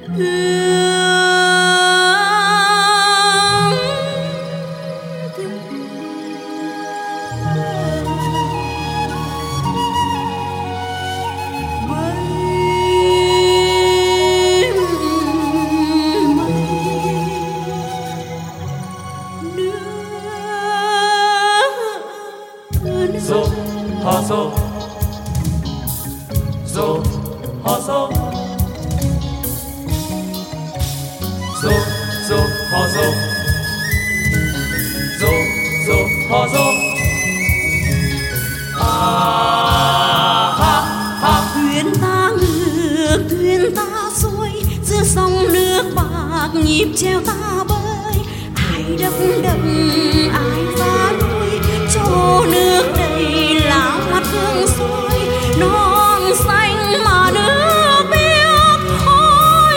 Thuyền ta ngược, thuyền ta xuôi, giữa sông nước bạc nhịp chèo ta bơi. Ai đập đầm, ai phá đuôi, cho nước đầy lá mắt hương xuôi. Non xanh mà nước biếc, ôi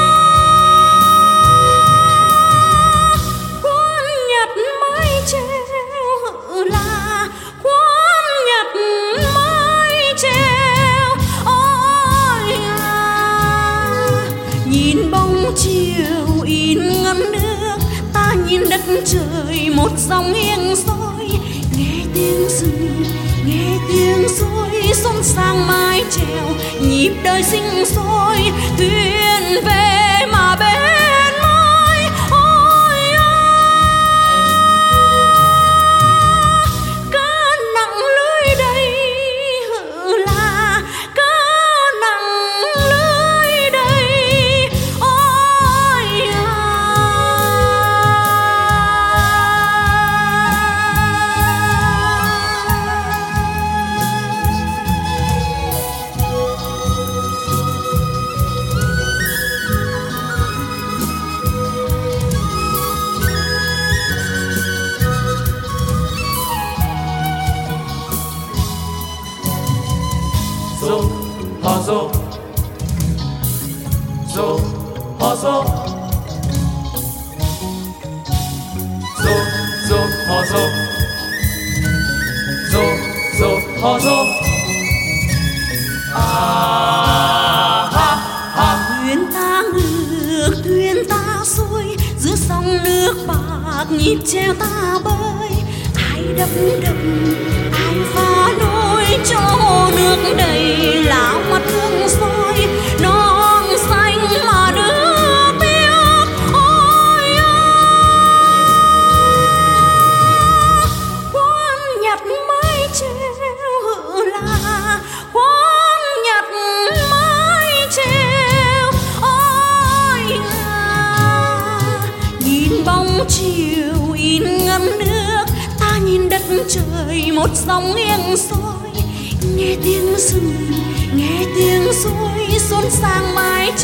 quân Nhật mái treo là quân Nhật mái treo. Ôi nhìn bóng chiều in ngấn nước, ta nhìn đất trời một dòng nghiêng soi. Nghe tiếng rừng, nghe tiếng suối, xôn sang mái chèo nhịp đời sinh sôi. Thuyền về mà bên môi, ôi cơn nặng lưới đầy là cơn nặng lưới đầy. Ôi dô hò dô dô hò dô dô dô hò dô dô dô hò dô. thuyền ta ngược, thuyền ta xuôi, giữa sông nước bạc nhịp chèo ta bơi. Ai đập đầm, ai phá đôi, cho hồ nước đầy lá mắt hương soi. Non xanh mà nước biếc, ôi quân Nhật mái treo là quân Nhật mái treo. Ôi nhìn bóng chiều in ngấn nước, ta nhìn đất trời một dòng nghiêng soi. Nghe tiếng rừng, nghe tiếng suối, xôn sang mái